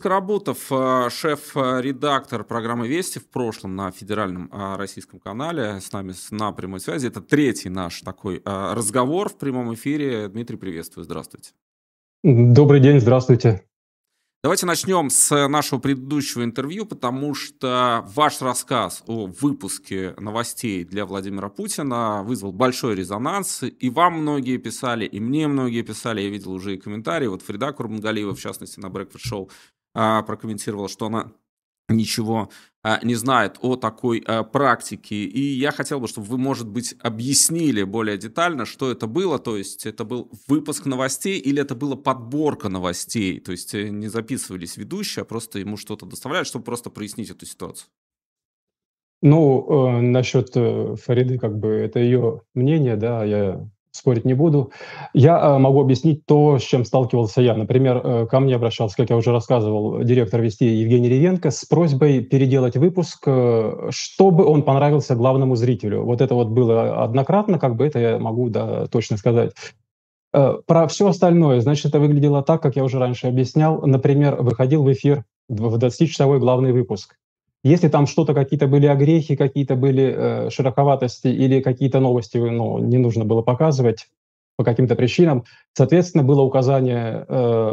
Карабутов, шеф-редактор программы «Вести» в прошлом на федеральном российском канале, с нами на прямой связи. Это третий наш такой разговор в прямом эфире. Дмитрий, приветствую, здравствуйте. Добрый день, здравствуйте. Давайте начнем с нашего предыдущего интервью, потому что ваш рассказ о выпуске новостей для Владимира Путина вызвал большой резонанс. И вам многие писали, и мне многие писали. Я видел уже и комментарии. Вот Фарида Курбангалиева, в частности, на Breakfast Show прокомментировала, что она ничего не знает о такой практике. И я хотел бы, чтобы вы, может быть, объяснили более детально, что это было. То есть это был выпуск новостей или это была подборка новостей? То есть не записывались ведущие, а просто ему что-то доставляют, чтобы просто прояснить эту ситуацию. Ну, насчет Фариды, как бы, это ее мнение, да, я спорить не буду. Я могу объяснить то, с чем сталкивался я. Например, ко мне обращался, как я уже рассказывал, директор «Вести» Евгений Ревенко с просьбой переделать выпуск, чтобы он понравился главному зрителю. Вот это вот было однократно, как бы это я могу, да, точно сказать. Про все остальное, значит, это выглядело так, как я уже раньше объяснял. Например, выходил в эфир в 20-часовой главный выпуск. Если там что-то, какие-то были огрехи, какие-то были шероховатости или какие-то новости, ну, не нужно было показывать по каким-то причинам, соответственно, было указание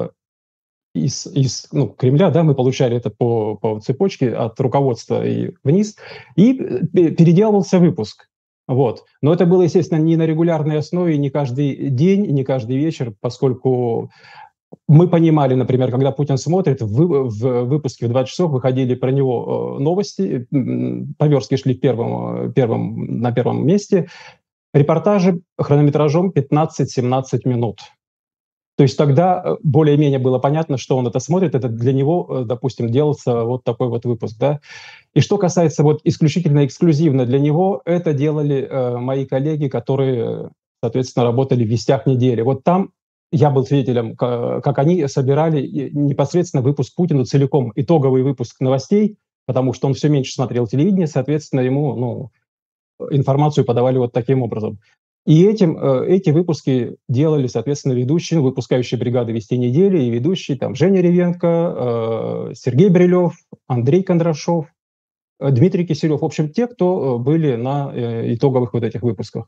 из Кремля, да, мы получали это по цепочке от руководства и вниз, и переделывался выпуск. Вот. Но это было, естественно, не на регулярной основе, не каждый день, не каждый вечер, поскольку мы понимали, например, когда Путин смотрит, в выпуске в 20 часов выходили про него новости, по-верски шли на первом месте, репортажи хронометражом 15-17 минут. То есть тогда более-менее было понятно, что он это смотрит, это для него, допустим, делался вот такой вот выпуск, да. И что касается вот исключительно эксклюзивно для него, это делали мои коллеги, которые, соответственно, работали в «Вестях недели». Вот там я был свидетелем, как они собирали непосредственно выпуск Путину целиком, итоговый выпуск новостей, потому что он все меньше смотрел телевидение, соответственно, ему информацию подавали вот таким образом. И эти выпуски делали, соответственно, ведущие, выпускающие бригады «Вести недели» и ведущие там Женя Ревенко, Сергей Брилев, Андрей Кондрашов, Дмитрий Киселев. В общем, те, кто были на итоговых вот этих выпусках.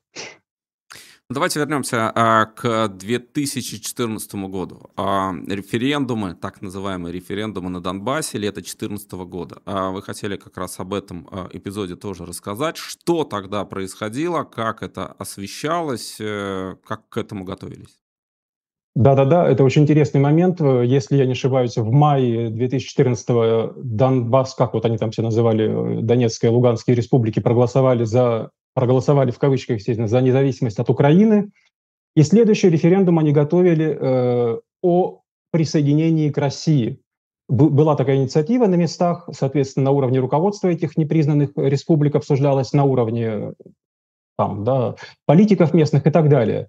Давайте вернемся к 2014 году. Референдумы, так называемые референдумы на Донбассе лета 2014 года. Вы хотели как раз об этом эпизоде тоже рассказать. Что тогда происходило, как это освещалось, как к этому готовились? Да-да-да, это очень интересный момент. Если я не ошибаюсь, в мае 2014-го Донбасс, как вот они там все называли, Донецкая и Луганские республики, проголосовали в кавычках, естественно, за независимость от Украины. И следующий референдум они готовили о присоединении к России. Была такая инициатива на местах, соответственно, на уровне руководства этих непризнанных республик обсуждалась, на уровне там, да, политиков местных и так далее.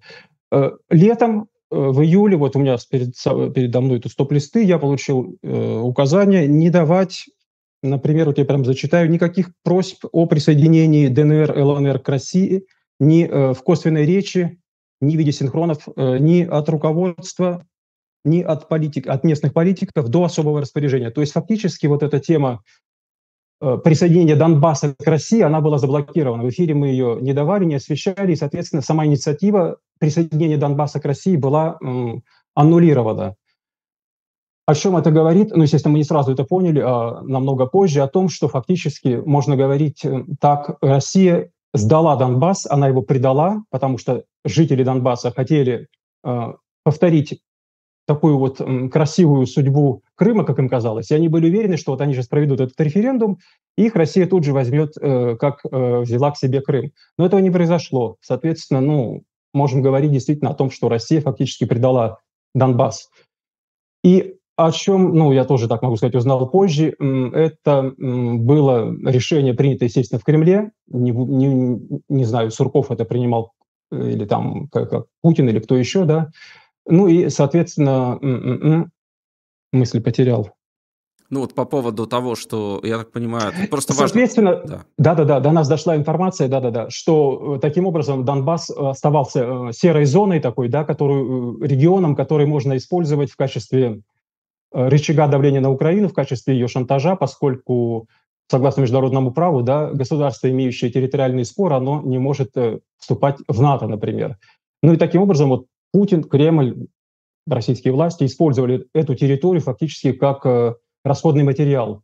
Летом, в июле, вот у меня передо мной тут стоп-листы, я получил указание не давать, например, вот я прям зачитаю, никаких просьб о присоединении ДНР, ЛНР к России ни в косвенной речи, ни в виде синхронов, ни от руководства, ни от местных политиков до особого распоряжения. То есть фактически вот эта тема присоединения Донбасса к России, она была заблокирована. В эфире мы ее не давали, не освещали, и, соответственно, сама инициатива присоединения Донбасса к России была аннулирована. О чем это говорит? Ну, естественно, мы не сразу это поняли, а намного позже, о том, что фактически можно говорить так, Россия сдала Донбасс, она его предала, потому что жители Донбасса хотели повторить такую вот красивую судьбу Крыма, как им казалось, и они были уверены, что вот они сейчас проведут этот референдум, и их Россия тут же возьмет, как взяла к себе Крым. Но этого не произошло. Соответственно, можем говорить действительно о том, что Россия фактически предала Донбасс. И о чем, я тоже так могу сказать, узнал позже, это было решение, принято, естественно, в Кремле. Не знаю, Сурков это принимал, или там как Путин, или кто еще, да. Ну и, соответственно, мысль потерял. Ну вот по поводу того, что, я так понимаю, это просто соответственно, важно. Да, до нас дошла информация, что таким образом Донбасс оставался серой зоной такой, да, регионом, который можно использовать в качестве рычага давления на Украину в качестве ее шантажа, поскольку, согласно международному праву, да, государство, имеющее территориальный спор, оно не может вступать в НАТО, например. Ну и таким образом вот Путин, Кремль, российские власти использовали эту территорию фактически как расходный материал.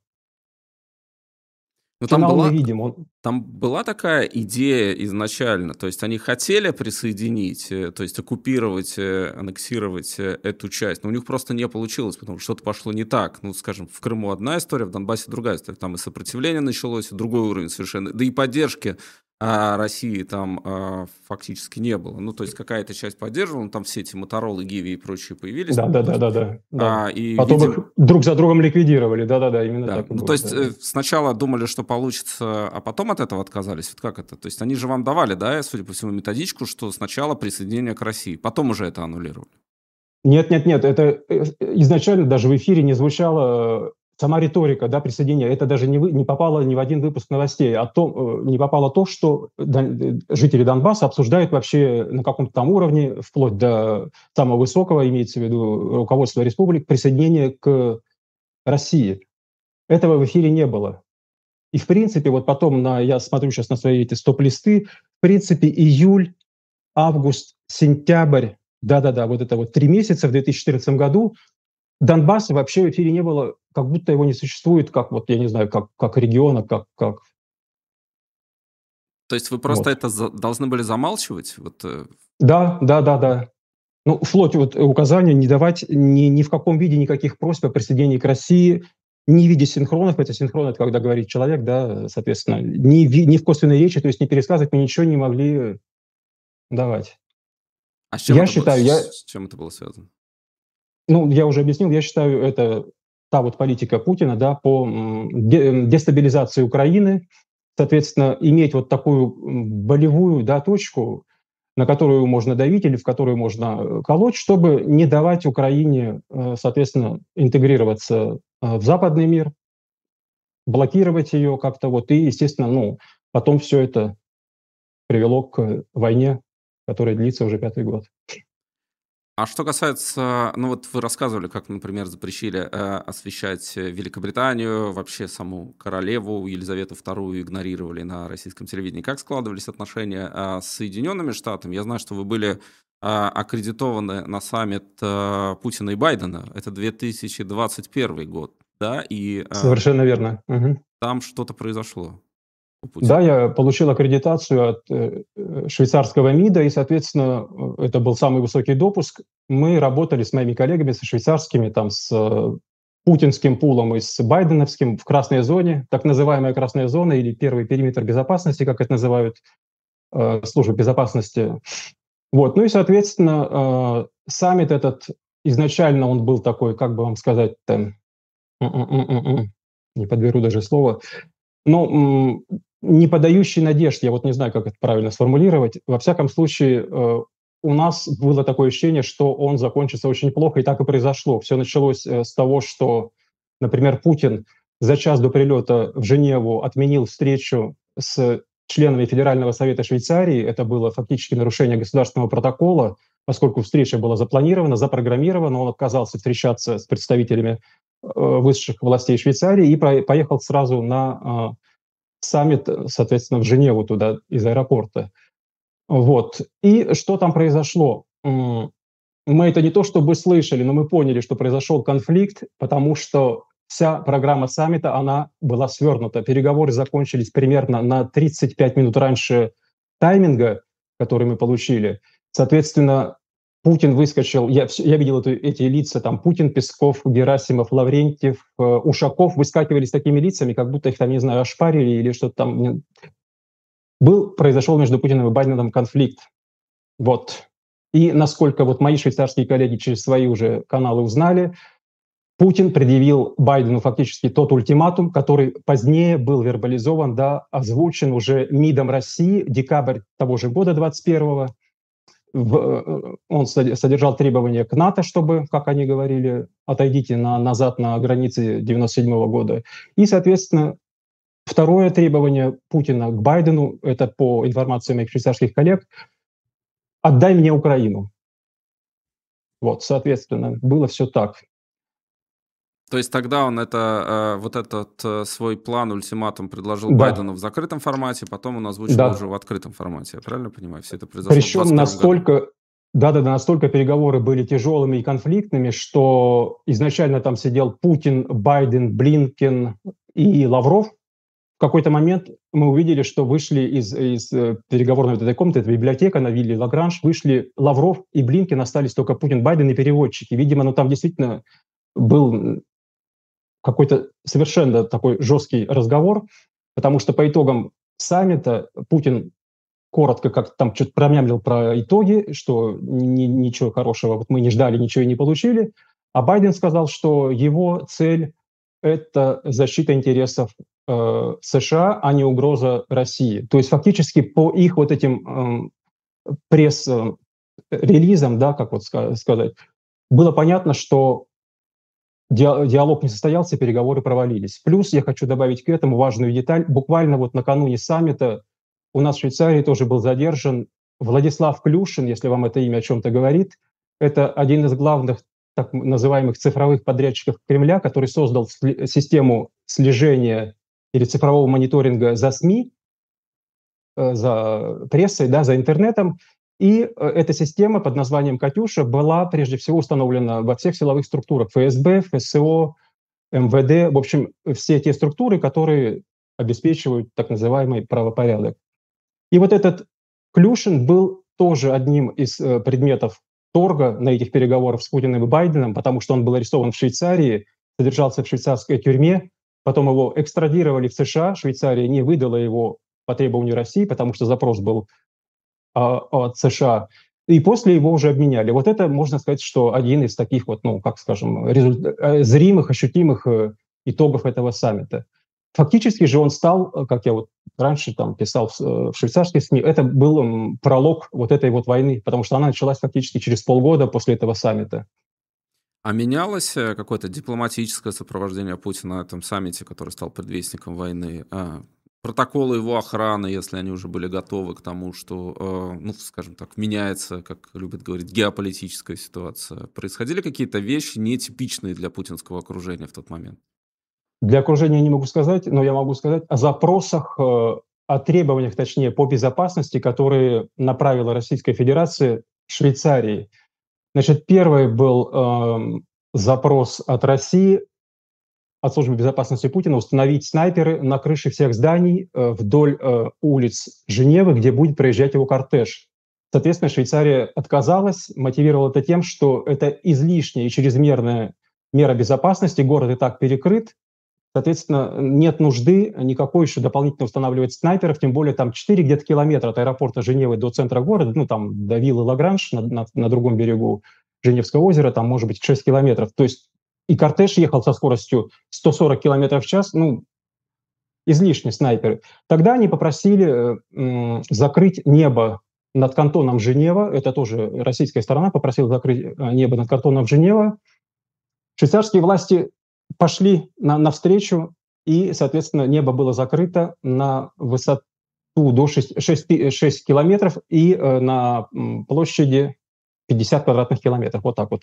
Ну, Финал мы видим. Там была такая идея изначально, то есть они хотели присоединить, то есть оккупировать, аннексировать эту часть, но у них просто не получилось, потому что что-то пошло не так. Ну, скажем, в Крыму одна история, в Донбассе другая история. Там и сопротивление началось, и другой уровень совершенно. Да и поддержки России там фактически не было. Ну, то есть какая-то часть поддерживала, там все эти Моторолы, Гиви и прочие появились. Да. Потом их друг за другом ликвидировали, да, именно так и было. То есть сначала думали, что получится, а потом от этого отказались? Вот как это? То есть они же вам давали, да, судя по всему, методичку, что сначала присоединение к России, потом уже это аннулировали? Нет, это изначально даже в эфире не звучало. Сама риторика, да, присоединения, это даже не попало ни в один выпуск новостей, не попало то, что жители Донбасса обсуждают вообще на каком-то там уровне, вплоть до самого высокого, имеется в виду руководство республик, присоединение к России. Этого в эфире не было. И, в принципе, вот потом, я смотрю сейчас на свои эти стоп-листы, в принципе, июль, август, сентябрь, да, вот это вот 3 месяца в 2014 году, Донбасса вообще в эфире не было, как будто его не существует, как вот, я не знаю, как региона, как... То есть вы просто это должны были замалчивать? Да. Ну, вплоть вот указания не давать ни в каком виде никаких просьб о присоединении к России, ни в виде синхронов, это синхрон, это когда говорит человек, да, соответственно, ни в косвенной речи, то есть не пересказывать мы ничего не могли давать. А с чем это было связано? Ну, я уже объяснил, я считаю, это та вот политика Путина, да, по дестабилизации Украины, соответственно, иметь вот такую болевую, да, точку, на которую можно давить или в которую можно колоть, чтобы не давать Украине, соответственно, интегрироваться в западный мир, блокировать ее как-то вот, и, естественно, потом все это привело к войне, которая длится уже 5-й год. А что касается, вот вы рассказывали, как, например, запрещили освещать Великобританию, вообще саму королеву Елизавету II игнорировали на российском телевидении. Как складывались отношения с Соединенными Штатами? Я знаю, что вы были аккредитованы на саммит Путина и Байдена. Это 2021 год, да? Совершенно верно. Там что-то произошло. Да, я получил аккредитацию от швейцарского МИДа, и, соответственно, это был самый высокий допуск. Мы работали с моими коллегами, со швейцарскими, там, с путинским пулом и с байденовским в красной зоне, так называемая красная зона или первый периметр безопасности, как это называют службы безопасности. Вот. Ну и, соответственно, саммит этот, изначально он был такой, как бы вам сказать, не подберу даже слово, не подающий надежд, я вот не знаю, как это правильно сформулировать. Во всяком случае, у нас было такое ощущение, что он закончится очень плохо, и так и произошло. Все началось с того, что, например, Путин за час до прилета в Женеву отменил встречу с членами Федерального совета Швейцарии. Это было фактически нарушение государственного протокола, поскольку встреча была запланирована, запрограммирована, он отказался встречаться с представителями высших властей Швейцарии и поехал сразу на саммит, соответственно, в Женеву туда из аэропорта. Вот. И что там произошло? Мы это не то чтобы слышали, но мы поняли, что произошел конфликт, потому что вся программа саммита, она была свернута. Переговоры закончились примерно на 35 минут раньше тайминга, который мы получили. Соответственно, Путин выскочил, я видел эти лица, там Путин, Песков, Герасимов, Лаврентьев, Ушаков выскакивали с такими лицами, как будто их там, не знаю, ошпарили или что-то там. Произошел между Путиным и Байденом конфликт. Вот. И насколько вот мои швейцарские коллеги через свои уже каналы узнали, Путин предъявил Байдену фактически тот ультиматум, который позднее был вербализован, да, озвучен уже МИДом России, декабрь того же года, 21-го. Он содержал требования к НАТО, чтобы, как они говорили, отойдите назад на границы 97-го года. И, соответственно, второе требование Путина к Байдену, это по информации моих швейцарских коллег, отдай мне Украину. Вот, соответственно, было все так. То есть тогда он вот этот свой план, ультиматум предложил Да, Байдену в закрытом формате, потом он озвучил уже в да. открытом формате. Я правильно понимаю? Все это произошло в Причем 2021 году. настолько, да-да-да, настолько переговоры были тяжелыми и конфликтными, что изначально там сидел Путин, Байден, Блинкен и Лавров. В какой-то момент мы увидели, что вышли из переговорной вот этой комнаты, это библиотека на вилле Лагранж, вышли Лавров и Блинкен, остались только Путин, Байден и переводчики. Видимо, ну там действительно был какой-то совершенно такой жесткий разговор, потому что по итогам саммита Путин коротко как-то там что-то промямлил про итоги, что ничего хорошего вот мы не ждали, ничего и не получили. А Байден сказал, что его цель – это защита интересов США, а не угроза России. То есть фактически по их вот этим пресс-релизам, да, как вот сказать, было понятно, что диалог не состоялся, переговоры провалились. Плюс я хочу добавить к этому важную деталь. Буквально вот накануне саммита у нас в Швейцарии тоже был задержан Владислав Клюшин, если вам это имя о чем-то говорит. Это один из главных так называемых цифровых подрядчиков Кремля, который создал систему слежения или цифрового мониторинга за СМИ, за прессой, да, за интернетом. И эта система под названием «Катюша» была прежде всего установлена во всех силовых структурах ФСБ, ФСО, МВД, в общем, все те структуры, которые обеспечивают так называемый правопорядок. И вот этот Клюшин был тоже одним из предметов торга на этих переговорах с Путиным и Байденом, потому что он был арестован в Швейцарии, содержался в швейцарской тюрьме, потом его экстрадировали в США, Швейцария не выдала его по требованию России, потому что запрос был от США, и после его уже обменяли. Вот это, можно сказать, что один из таких вот, ну, как скажем, зримых, ощутимых итогов этого саммита. Фактически же он стал, как я вот раньше там писал в швейцарских СМИ, это был пролог вот этой вот войны, потому что она началась фактически через полгода после этого саммита. А менялось какое-то дипломатическое сопровождение Путина на этом саммите, который стал предвестником войны? Протоколы его охраны, если они уже были готовы к тому, что, ну, скажем так, меняется, как любят говорить, геополитическая ситуация. Происходили какие-то вещи, нетипичные для путинского окружения в тот момент? Для окружения не могу сказать, но я могу сказать о запросах, о требованиях, точнее, по безопасности, которые направила Российская Федерация Швейцарии. Значит, первый был запрос от России, от Службы безопасности Путина, установить снайперы на крыше всех зданий вдоль улиц Женевы, где будет проезжать его кортеж. Соответственно, Швейцария отказалась, мотивировала это тем, что это излишняя и чрезмерная мера безопасности, город и так перекрыт, соответственно, нет нужды никакой еще дополнительно устанавливать снайперов, тем более там 4 где-то километра от аэропорта Женевы до центра города, ну там до виллы Лагранж на другом берегу Женевского озера, там может быть 6 километров. То есть и кортеж ехал со скоростью 140 километров в час, ну, излишние снайперы. Тогда они попросили закрыть небо над кантоном Женева, это тоже российская сторона попросила закрыть небо над кантоном Женева. Швейцарские власти пошли навстречу, и, соответственно, небо было закрыто на высоту до 6 километров и на площади 50 квадратных километров. Вот так вот.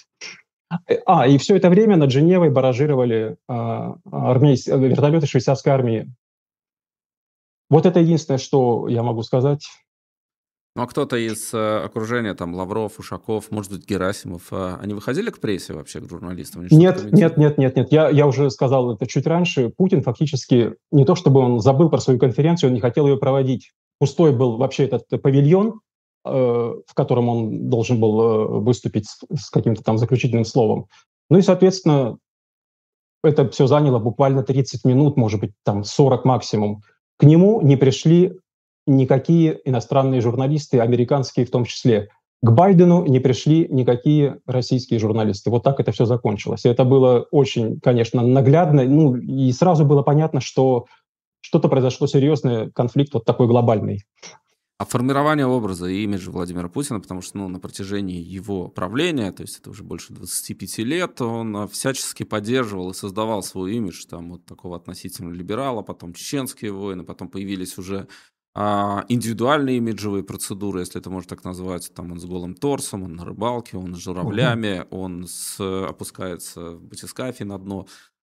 И все это время над Женевой баражировали вертолеты швейцарской армии. Вот это единственное, что я могу сказать. Ну, а кто-то из окружения, там, Лавров, Ушаков, может быть, Герасимов, они выходили к прессе вообще, к журналистам? Нет. Я уже сказал это чуть раньше. Путин фактически не то чтобы он забыл про свою конференцию, он не хотел ее проводить. Пустой был вообще этот павильон, в котором он должен был выступить с каким-то там заключительным словом. Ну и, соответственно, это все заняло буквально 30 минут, может быть, там 40 максимум. К нему не пришли никакие иностранные журналисты, американские в том числе. К Байдену не пришли никакие российские журналисты. Вот так это все закончилось. И это было очень, конечно, наглядно. Ну, и сразу было понятно, что что-то произошло серьезное, конфликт вот такой глобальный. А формирование образа и имиджа Владимира Путина, потому что на протяжении его правления, то есть это уже больше 25 лет, он всячески поддерживал и создавал свой имидж там, вот такого относительно либерала, потом чеченские войны, потом появились уже индивидуальные имиджевые процедуры, если это можно так назвать. Там он с голым торсом, он на рыбалке, он с журавлями, он опускается в батискафе на дно.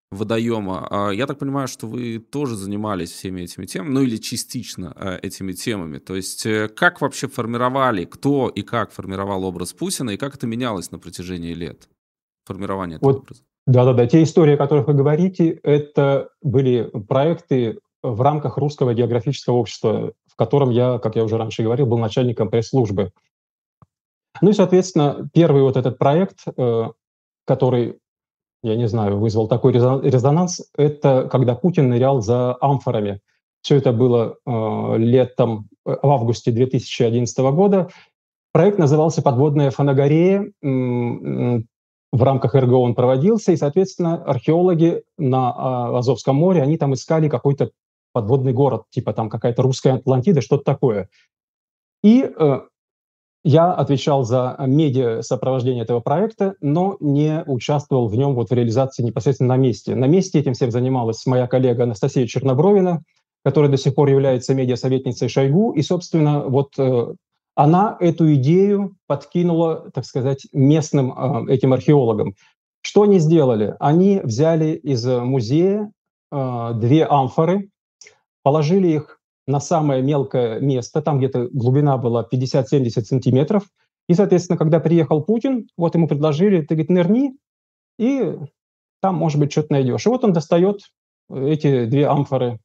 водоема. Я так понимаю, что вы тоже занимались всеми этими темами, ну или частично этими темами. То есть как вообще формировали, кто и как формировал образ Путина, и как это менялось на протяжении лет, формирование этого Вот, образа? да-да-да, те истории, о которых вы говорите, это были проекты в рамках Русского географического общества, в котором я, как я уже раньше говорил, был начальником пресс-службы. Ну и, соответственно, первый вот этот проект, который, я не знаю, вызвал такой резонанс, это когда Путин нырял за амфорами. Все это было летом, в августе 2011 года. Проект назывался «Подводная фанагорея». В рамках РГО он проводился, и, соответственно, археологи на Азовском море, они там искали какой-то подводный город, типа там какая-то русская Атлантида, что-то такое. И я отвечал за медиа-сопровождение этого проекта, но не участвовал в нем вот в реализации непосредственно на месте. На месте этим всем занималась моя коллега Анастасия Чернобровина, которая до сих пор является медиа-советницей Шойгу. И, собственно, вот она эту идею подкинула, так сказать, местным этим археологам. Что они сделали? Они взяли из музея две амфоры, положили их на самое мелкое место, там где-то глубина была 50-70 сантиметров. И, соответственно, когда приехал Путин, вот ему предложили, ты, говорит, нырни, и там, может быть, что-то найдешь. И вот он достает эти две амфоры.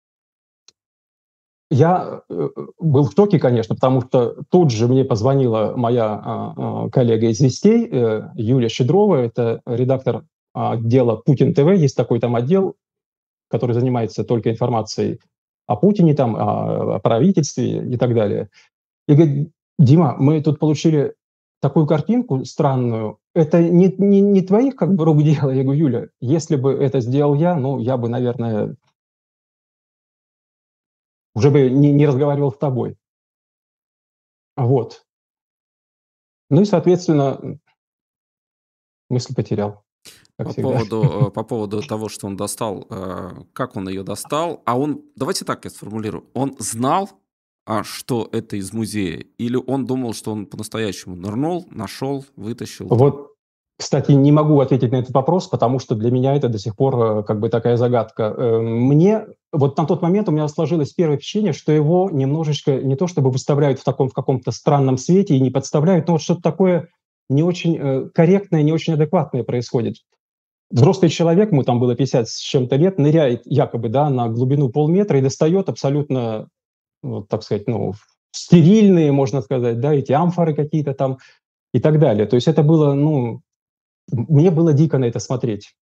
Я был в шоке, конечно, потому что тут же мне позвонила моя коллега из «Вестей», Юлия Щедрова, это редактор отдела «Путин ТВ», есть такой там отдел, который занимается только информацией о Путине, там, о правительстве и так далее. И говорит, Дима, мы тут получили такую картинку странную. Это не твоих как бы рук дело? Я говорю, Юля, если бы это сделал я, ну, я бы, наверное, уже бы не разговаривал с тобой. Вот. Ну и, соответственно, мысль потерял, как всегда. По поводу того, что он достал, как он ее достал, давайте так я сформулирую, он знал, что это из музея, или он думал, что он по-настоящему нырнул, нашел, вытащил там? Вот, кстати, не могу ответить на этот вопрос, потому что для меня это до сих пор как бы такая загадка. Мне вот на тот момент у меня сложилось первое впечатление, что его немножечко не то чтобы выставляют в каком-то странном свете и не подставляют, но вот что-то такое не очень корректное, не очень адекватное происходит. Взрослый человек, ему там было 50 с чем-то лет, ныряет якобы, да, на глубину полметра и достает абсолютно, вот, так сказать, ну, стерильные, можно сказать, да, эти амфоры какие-то там и так далее. То есть это было, ну, мне было дико на это смотреть.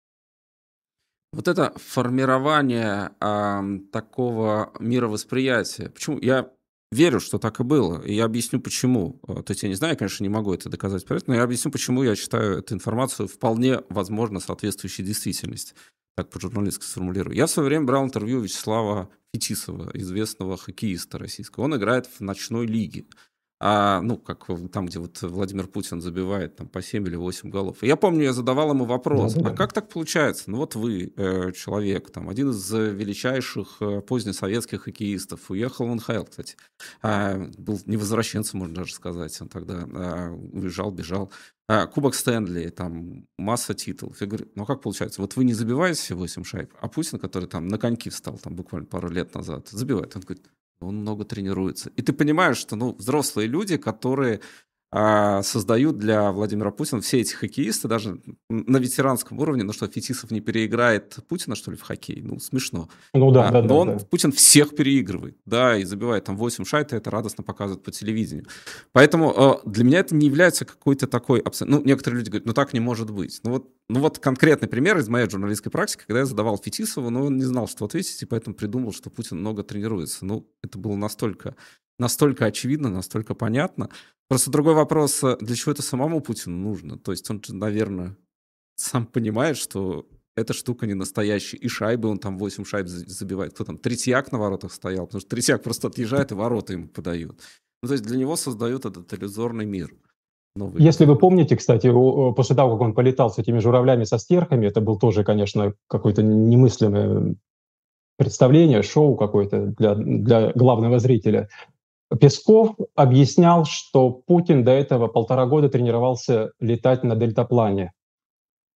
Вот это формирование такого мировосприятия. Почему? Я верю, что так и было, и я объясню, почему. То есть я не знаю, я, конечно, не могу это доказать, но я объясню, почему я считаю эту информацию вполне, возможно, соответствующей действительности. Так по-журналистски сформулирую. Я в свое время брал интервью Вячеслава Фетисова, известного хоккеиста российского. Он играет в ночной лиге. Ну, как там, где вот Владимир Путин забивает там по 7 или 8 голов. И я помню, я задавал ему вопрос, Да-да-да. как так получается? Ну, вот вы, человек, там, один из величайших позднесоветских хоккеистов, уехал в НХЛ, кстати. Был невозвращенцем, можно даже сказать. Он тогда уезжал, бежал. Кубок Стэнли, там, масса титулов. Я говорю, ну, как получается? Вот вы не забиваете все 8 шайб, а Путин, который там на коньки встал, там, буквально пару лет назад, забивает. Он говорит, он много тренируется. И ты понимаешь, что взрослые люди, которые создают для Владимира Путина, все эти хоккеисты, даже на ветеранском уровне, ну что, Фетисов не переиграет Путина, что ли, в хоккей? Ну, смешно. Ну да, да, Но да. Путин всех переигрывает, да, и забивает там 8 шайб, и это радостно показывают по телевидению. Поэтому для меня это не является какой-то такой... Ну, некоторые люди говорят, ну так не может быть. Ну вот конкретный пример из моей журналистской практики, когда я задавал Фетисову, но он не знал, что ответить, и поэтому придумал, что Путин много тренируется. Ну, это было настолько очевидно, настолько понятно. Просто другой вопрос, для чего это самому Путину нужно? То есть он же, наверное, сам понимает, что эта штука не настоящая. И шайбы, он там 8 шайб забивает. Кто там, Третьяк на воротах стоял? Потому что Третьяк просто отъезжает, и ворота ему подают. Ну, то есть для него создают этот иллюзорный мир. Если вы помните, кстати, после того, как он полетал с этими журавлями со стерхами, это был тоже, конечно, какое-то немыслимое представление, шоу какое-то для главного зрителя. Песков объяснял, что Путин до этого 1,5 года тренировался летать на дельтаплане.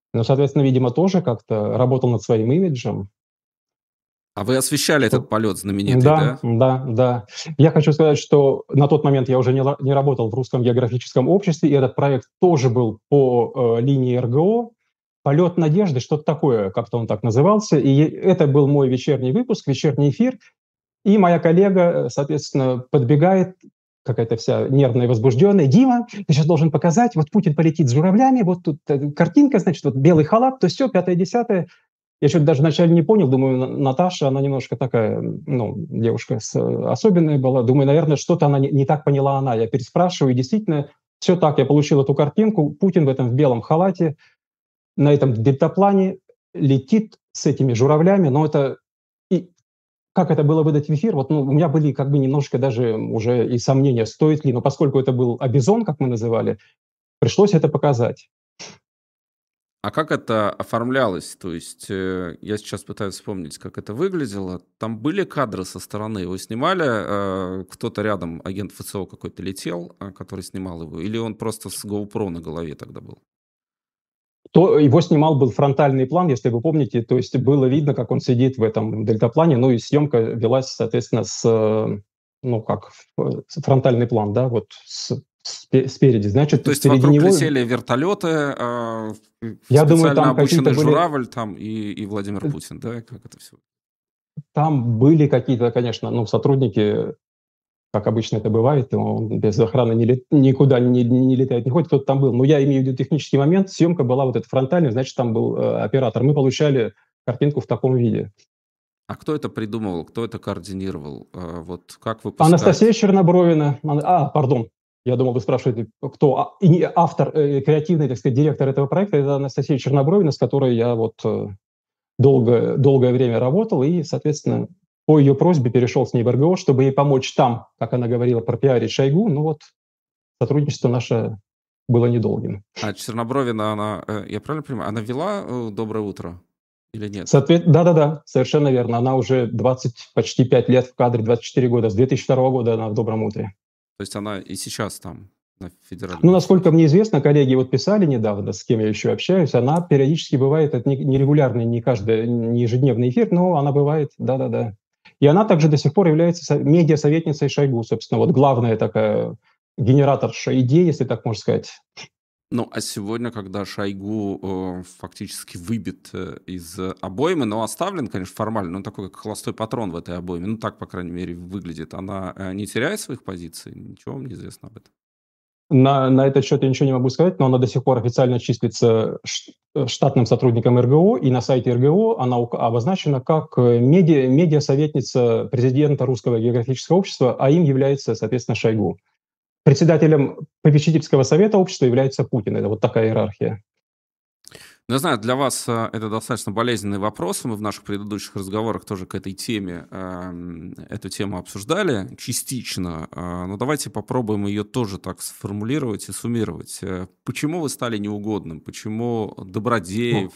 Ну, соответственно, видимо, тоже как-то работал над своим имиджем. А вы освещали этот Что полет знаменитый, Да, да? да, да. Я хочу сказать, что на тот момент я уже не работал в Русском географическом обществе, и этот проект тоже был по линии РГО. «Полет надежды», что-то такое, как-то он так назывался. И это был мой вечерний выпуск, вечерний эфир. И моя коллега, соответственно, подбегает, какая-то вся нервная, возбужденная: «Дима, ты сейчас должен показать, вот Путин полетит с журавлями, вот тут картинка, значит, вот белый халат, то все, пятое, десятое». Я что-то даже вначале не понял, думаю, Наташа, она немножко такая, ну, девушка особенная была. Думаю, наверное, что-то она не так поняла она. Я переспрашиваю, и действительно, все так, я получил эту картинку. Путин в этом в белом халате на этом дельтаплане летит с этими журавлями, но это... И как это было выдать в эфир? Вот, ну, у меня были как бы немножко даже уже и сомнения, стоит ли, но поскольку это был Абизон, как мы называли, пришлось это показать. А как это оформлялось? То есть я сейчас пытаюсь вспомнить, как это выглядело. Там были кадры со стороны? Его снимали? Кто-то рядом, агент ФСО какой-то летел, который снимал его? Или он просто с GoPro на голове тогда был? То его снимал был фронтальный план, если вы помните, то есть было видно, как он сидит в этом дельтаплане, ну и съемка велась, соответственно, ну как, фронтальный план, да, вот спереди. Ну, Значит, то есть впереди вокруг него, летели вертолеты, я думаю, специально там какие-то обученный были, журавль там и Владимир Путин, да? Как это все? там были какие-то, конечно, ну, сотрудники, как обычно это бывает, он без охраны никуда не летает, не ходит, кто-то там был. Но я имею в виду технический момент, съемка была вот эта фронтальная, значит, там был оператор. Мы получали картинку в таком виде. А кто это придумывал, кто это координировал? Вот как Анастасия выпускать? Чернобровина. Пардон, я думал, вы спрашиваете, кто автор, креативный, так сказать, директор этого проекта. Это Анастасия Чернобровина, с которой я вот долгое время работал, и, соответственно, по ее просьбе перешел с ней в РГО, чтобы ей помочь там, как она говорила, пропиарить Шойгу. Ну вот, сотрудничество наше было недолгим. А Чернобровина, она, я правильно понимаю, она вела «Доброе утро» или нет? Да-да-да, совершенно верно. Она уже 20, почти 5 лет в кадре, 24 года. С 2002 года она в «Добром утре». То есть она и сейчас там, на Ну, федеральном насколько эфире. мне известно, коллеги вот писали недавно, с кем я еще общаюсь, она периодически бывает, это нерегулярный, не ежедневный эфир, но она бывает, да-да-да. И она также до сих пор является медиасоветницей Шойгу, собственно, вот главная такая генераторша идей, если так можно сказать. Ну, а сегодня, когда Шойгу фактически выбит из обоймы, но оставлен, конечно, формально, но такой, как холостой патрон в этой обойме, ну, так, по крайней мере, выглядит, она не теряет своих позиций? Ничего вам не известно об этом? На этот счет я ничего не могу сказать, но она до сих пор официально числится штатным сотрудником РГО, и на сайте РГО она обозначена как медиасоветница президента Русского географического общества, а им является, соответственно, Шойгу. Председателем попечительского совета общества является Путин. Это вот такая иерархия. Ну, я знаю, для вас это достаточно болезненный вопрос. Мы в наших предыдущих разговорах тоже к этой теме эту тему обсуждали частично. Но давайте попробуем ее тоже так сформулировать и суммировать. Почему вы стали неугодным? Почему Добродеев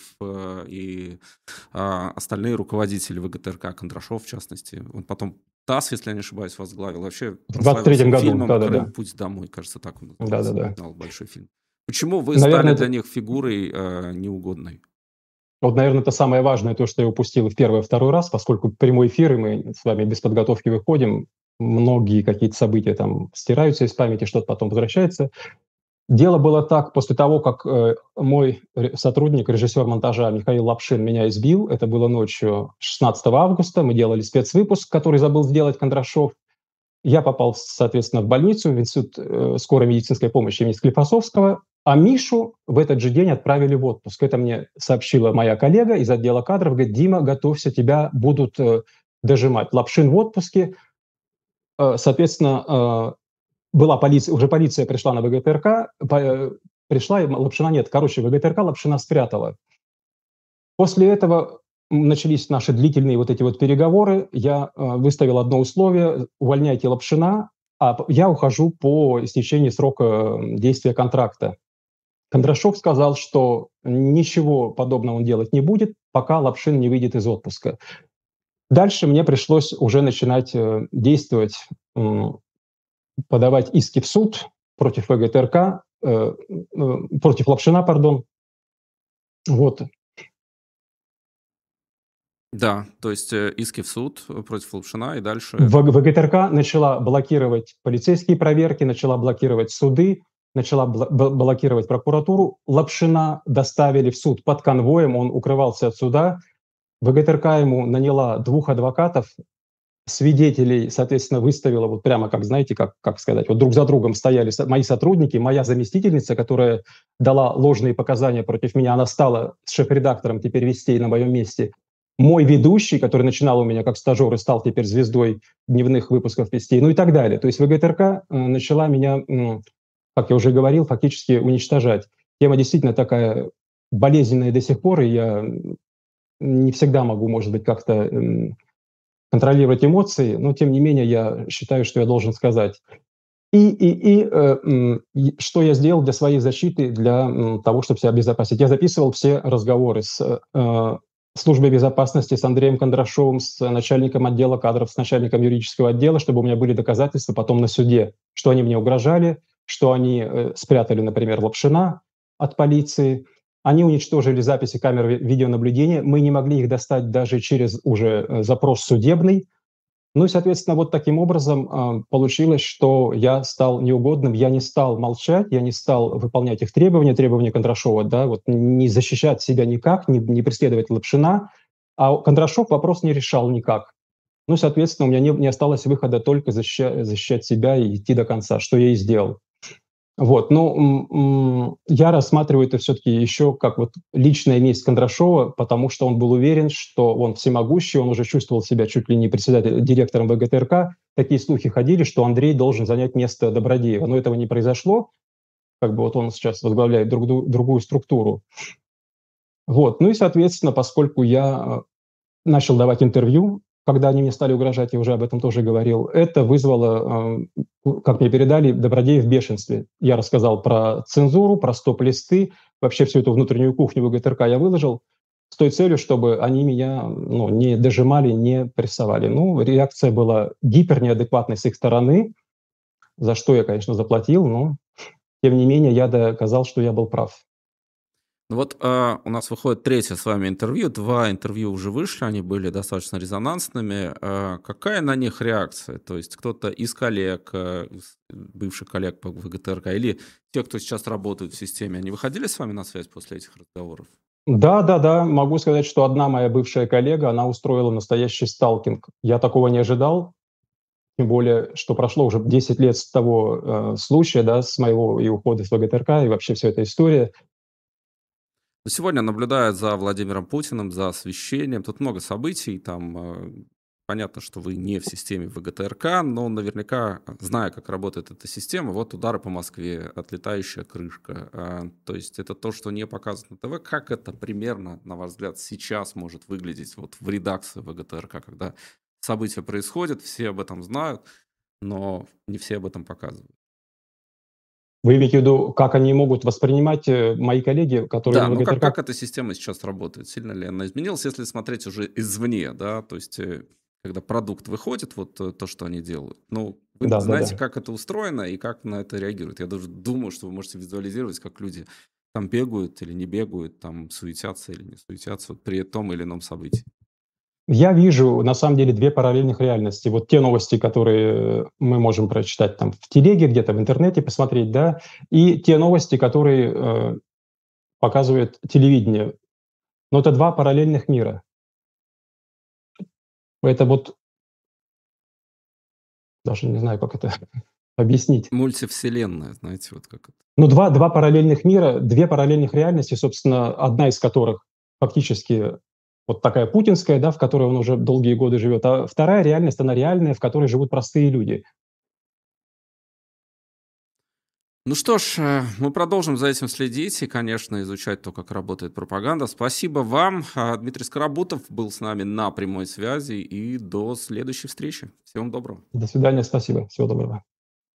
и остальные руководители ВГТРК, Кондрашов в частности, он потом ТАСС, если я не ошибаюсь, возглавил, вообще В 23-м прославился году, фильмом да-да-да. «Крым. Путь домой», кажется, так он назывался. Да-да-да. Снял большой фильм. Почему вы стали Наверное, для это, них фигурой неугодной? вот, наверное, это самое важное, то, что я упустил и в первый, и второй раз, поскольку прямой эфир, и мы с вами без подготовки выходим, многие какие-то события там стираются из памяти, что-то потом возвращается. Дело было так, после того, как мой сотрудник, режиссер монтажа Михаил Лапшин меня избил, это было ночью 16 августа, мы делали спецвыпуск, который забыл сделать Кондрашов. Я попал, соответственно, в больницу, в институт скорой медицинской помощи имени Склифосовского, а Мишу в этот же день отправили в отпуск. Это мне сообщила моя коллега из отдела кадров, говорит: «Дима, готовься, тебя будут дожимать». Лапшин в отпуске, соответственно, была полиция, уже полиция пришла на ВГТРК, пришла, и Лапшина нет. Короче, ВГТРК Лапшина спрятала. После этого начались наши длительные вот эти вот переговоры. Я выставил одно условие: увольняйте Лапшина, а я ухожу по истечении срока действия контракта. Кондрашов сказал, что ничего подобного он делать не будет, пока Лапшин не выйдет из отпуска. Дальше мне пришлось уже начинать действовать, подавать иски в суд против ВГТРК, против Лапшина, пардон. Вот. Да, то есть иски в суд против Лапшина и дальше... ВГТРК начала блокировать полицейские проверки, начала блокировать суды, начала блокировать прокуратуру. Лапшина доставили в суд под конвоем, он укрывался от суда. ВГТРК ему наняла 2 адвокатов, свидетелей, соответственно, выставила вот прямо, как, знаете, как сказать, вот друг за другом стояли мои сотрудники, моя заместительница, которая дала ложные показания против меня, она стала шеф-редактором теперь «Вестей» на моем месте. Мой ведущий, который начинал у меня как стажер и стал теперь звездой дневных выпусков «Вестей», ну и так далее. То есть ВГТРК начала меня, как я уже говорил, фактически уничтожать. Тема действительно такая болезненная до сих пор, и я не всегда могу, может быть, как-то контролировать эмоции, но тем не менее я считаю, что я должен сказать. Что я сделал для своей защиты, для того, чтобы себя обезопасить. Я записывал все разговоры с службой безопасности, с Андреем Кондрашовым, с начальником отдела кадров, с начальником юридического отдела, чтобы у меня были доказательства потом на суде, что они мне угрожали, что они спрятали, например, Лапшина от полиции. Они уничтожили записи камер видеонаблюдения. Мы не могли их достать даже через уже запрос судебный. Ну и, соответственно, вот таким образом получилось, что я стал неугодным, я не стал молчать, я не стал выполнять их требования Кондрашова, да, вот не защищать себя никак, не преследовать Лапшина, а Кондрашов вопрос не решал никак. Ну, соответственно, у меня не осталось выхода только защищать себя и идти до конца, что я и сделал. Вот, ну, я рассматриваю это все-таки еще как вот личная месть Кондрашова, потому что он был уверен, что он всемогущий, он уже чувствовал себя чуть ли не директором ВГТРК. Такие слухи ходили, что Андрей должен занять место Добродеева, но этого не произошло. Как бы вот он сейчас возглавляет другую структуру. Вот, ну и, соответственно, поскольку я начал давать интервью, когда они мне стали угрожать, я уже об этом тоже говорил, это вызвало, как мне передали, Добродеев в бешенстве. Я рассказал про цензуру, про стоп-листы, вообще всю эту внутреннюю кухню ВГТРК я выложил с той целью, чтобы они меня не дожимали, не прессовали. Ну, реакция была гипернеадекватной с их стороны, за что я, конечно, заплатил, но, тем не менее, я доказал, что я был прав. Ну вот у нас выходит третье с вами интервью, 2 интервью уже вышли, они были достаточно резонансными. Какая на них реакция? То есть кто-то из коллег, бывших коллег по ВГТРК, или те, кто сейчас работают в системе, они выходили с вами на связь после этих разговоров? Да, могу сказать, что одна моя бывшая коллега, она устроила настоящий сталкинг. Я такого не ожидал, тем более, что прошло уже 10 лет с того случая, да, с моего и ухода с ВГТРК, и вообще вся эта история. Но сегодня наблюдают за Владимиром Путиным, за освещением. Тут много событий. Там понятно, что вы не в системе ВГТРК, но наверняка, зная, как работает эта система, вот удары по Москве, отлетающая крышка. То есть это то, что не показано на ТВ. Как это примерно, на ваш взгляд, сейчас может выглядеть вот в редакции ВГТРК, когда события происходят, все об этом знают, но не все об этом показывают? Вы имеете в виду, как они могут воспринимать мои коллеги, которые Да, на ну как, ВГТРК? как эта система сейчас работает? Сильно ли она изменилась, если смотреть уже извне, да, то есть когда продукт выходит, вот то, что они делают, ну, вы Да. знаете, как это устроено и как на это реагируют. Я даже думаю, что вы можете визуализировать, как люди там бегают или не бегают, там суетятся или не суетятся вот при том или ином событии. Я вижу, на самом деле, 2 параллельных реальности. Вот те новости, которые мы можем прочитать там в телеге, где-то в интернете посмотреть, да, и те новости, которые показывает телевидение. Но это 2 параллельных мира. Это вот даже не знаю, как это объяснить. Мультивселенная, знаете, вот как это. Ну, два параллельных мира, 2 параллельных реальности, собственно, одна из которых фактически вот такая путинская, да, в которой он уже долгие годы живет, а вторая реальность, она реальная, в которой живут простые люди. Ну что ж, мы продолжим за этим следить и, конечно, изучать то, как работает пропаганда. Спасибо вам. Дмитрий Скоробутов был с нами на прямой связи. И до следующей встречи. Всего вам доброго. До свидания, спасибо, всего доброго.